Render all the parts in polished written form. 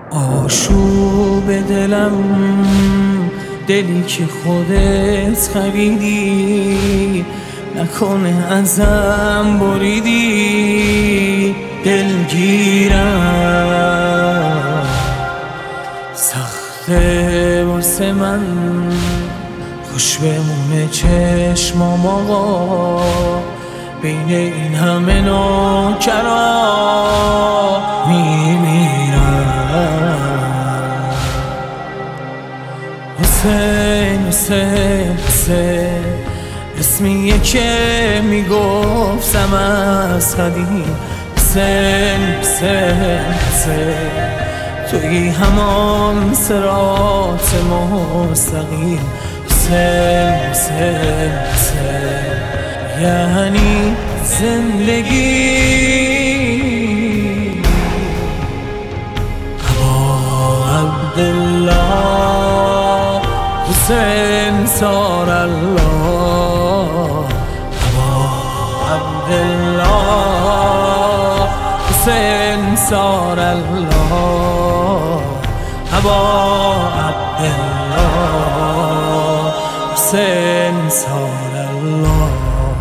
آشوب دلم، دلی که خودت خریدی، نکنه ازم بریدی. دلگیرم سخته واسه من، خوش بمونه چشمام آقا، بین این همه نوکرا میمیرم. حسین حسین حسین اسمیه که میگفتم از قدیم. حسین حسین حسین توی همان صراط مستقیم. حسین حسین حسین یعنی زندگی. ابا عبدالله حسین سار الله. ابا عبدالله حسین سار الله. ابا عبدالله حسین سار الله.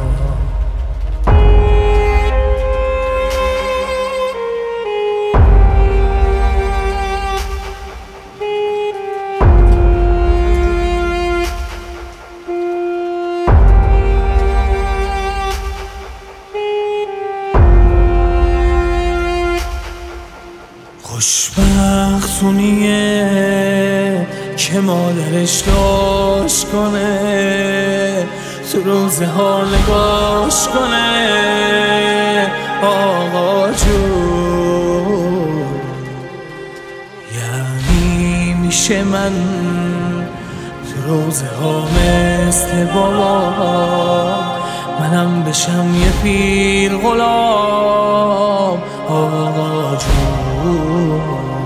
خوشبختونیه که مادرش داشت کنه، تو روزه ها نگاش کنه آقا جون. یعنی میشه من تو روزه ها مثل بابا، منم بشم یه پیر غلام آقا جون.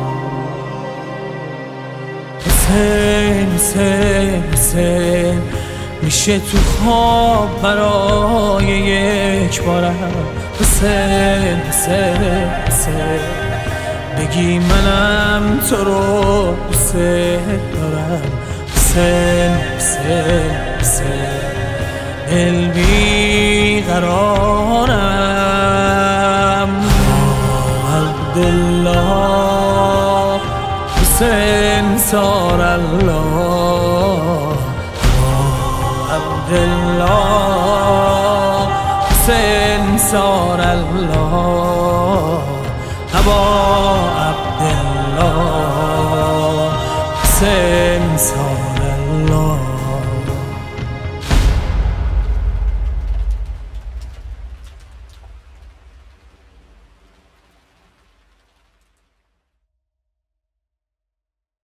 حسین حسین حسین میشه تو خواب برای یک بارم. حسین حسین حسین بگی منم تو رو دوست دارم. حسین حسین حسین دل بیقرارم. عبدالله حسین سار الله. عبدالله حسین سار الله. ابا عبدالله حسین سار